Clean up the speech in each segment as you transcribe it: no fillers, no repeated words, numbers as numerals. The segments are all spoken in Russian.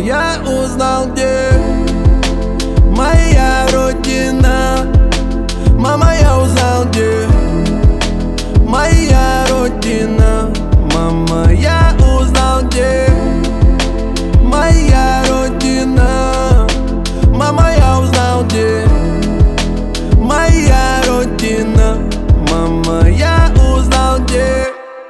я узнал, где моя родина. Мама, я узнал, где моя родина. Мама, я узнал, где моя родина. Мама, я узнал, где моя родина. Мама, я узнал, где.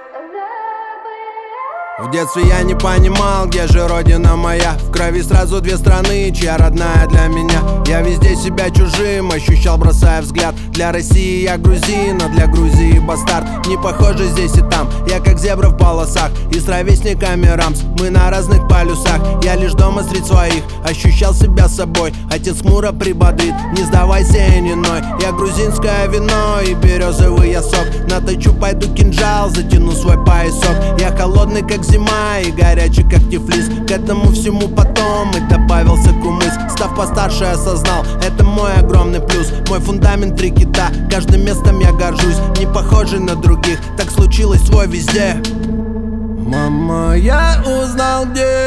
В детстве я не понимал, где же родина моя. В крови сразу две страны, чья родная для меня. Я везде себя чужим ощущал, бросая взгляд. Для России я грузин, а для Грузии бастард. Не похожи здесь и там, я как зебра в полосах. И с ровесниками Рамс, мы на разных полюсах. Я лишь дома среди своих ощущал себя собой. Отец хмуро прибодрит, не сдавайся и не ной. Я грузинское вино и березовый я сок. Наточу, пойду кинжал, затяну свой поясок. Я холодный как зима и горячий как Тифлис. К этому всему потом и добавился кумыс. Став постарше, осознал, это мой огромный плюс. Мой фундамент три кита, каждым местом я горжусь. Не похожий на других, так случилось свой везде. Мама, я узнал, где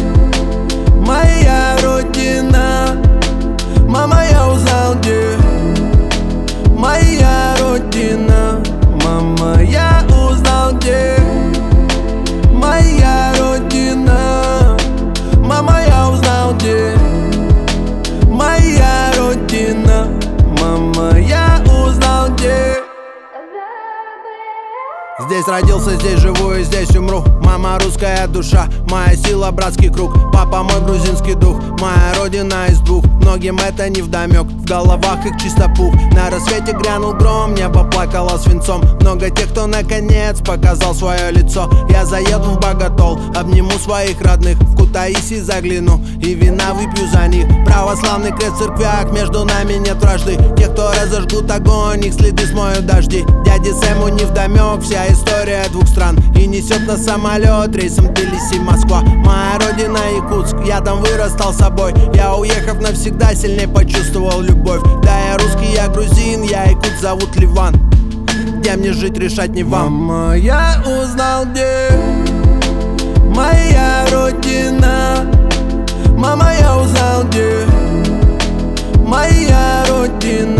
моя родина. Мама, я узнал, где моя родина. Мама, я узнал, где моя родина. Мама, я узнал, где моя родина. Мама, я узнал, где. Здесь родился, здесь живу и здесь умру. Мама русская душа, моя сила братский круг. Папа мой грузинский дух, моя родина из двух. Многим это не вдомек, в головах их чисто пух. На рассвете грянул гром, небо плакало свинцом. Много тех, кто наконец показал свое лицо. Я заеду в Боготол, обниму своих родных. В Кутаиси загляну и вина выпью за них. Православный крест в церквях, между нами нет вражды. Те, кто разожгут огонь, их следы смоют дожди. Дяде Сэму не вдомек вся история двух стран. И несет на самолет рейсом Тбилиси-Москва. Моя родина Якутск, я там вырос, стал собой. Я, уехав навсегда, сильнее почувствовал любовь. Да, я русский, я грузин, я якут, зовут Ливан. Где мне жить, решать не вам. Мама, я узнал, где моя родина. Мама, я узнал, где моя родина.